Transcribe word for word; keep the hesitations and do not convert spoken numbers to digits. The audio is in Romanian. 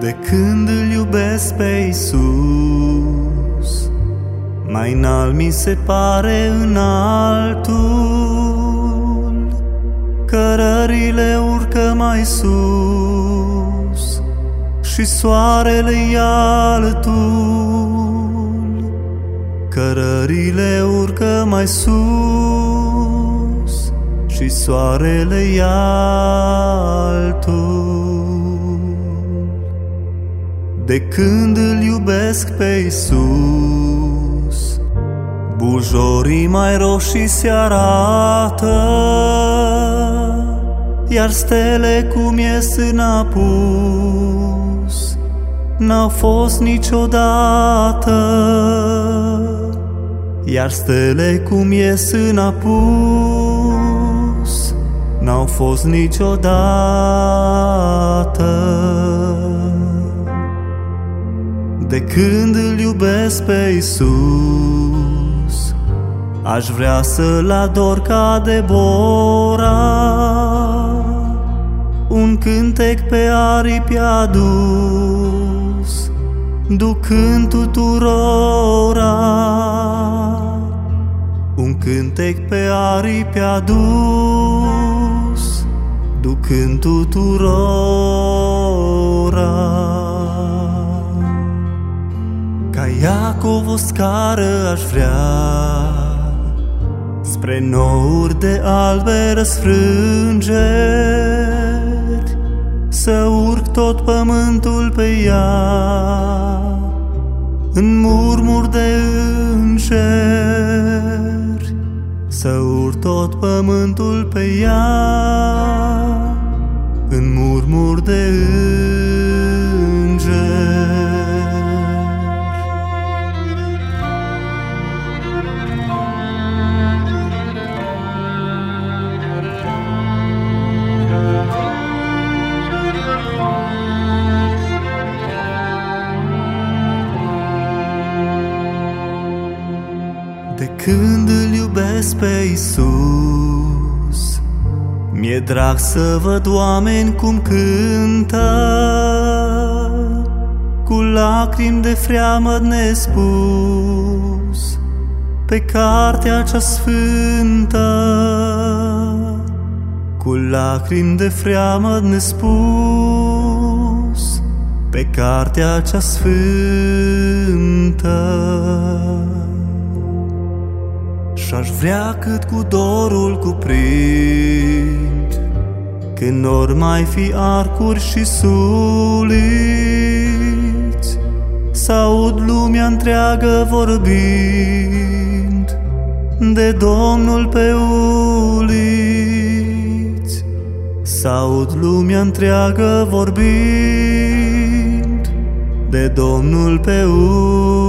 De când îl iubesc pe Iisus, mai înalt mi se pare înaltul. Cărările urcă mai sus și soarele e altul. Cărările urcă mai sus și soarele e altul. De când îl iubesc pe Iisus, bujorii mai roșii se arată, iar stele cum ies în apus n-au fost niciodată. Iar stele cum ies în apus n-au fost niciodată. De când îl iubesc pe Iisus, aș vrea să-L ador ca Debora, un cântec pe aripi adus, ducând tuturora. Un cântec pe aripi adus, ducând tuturora. Ca Iacov o scară aș vrea, spre nouri de albe răsfrângeri, să urc tot pământul pe ea, în murmuri de îngeri. Să urc tot pământul pe ea, în murmuri de îngeri. De când îl iubesc pe Iisus, mi-e drag să văd oameni cum cântă, cu lacrimi de freamă nespus, pe cartea cea sfântă. Cu lacrimi de freamă nespus, pe cartea cea sfântă. Și-aș vrea cât cu dorul cuprind, când n-or mai fi arcuri și suliți, s-aud lumea întreagă vorbind de Domnul pe uliți. S-aud lumea întreagă vorbind de Domnul pe uliți.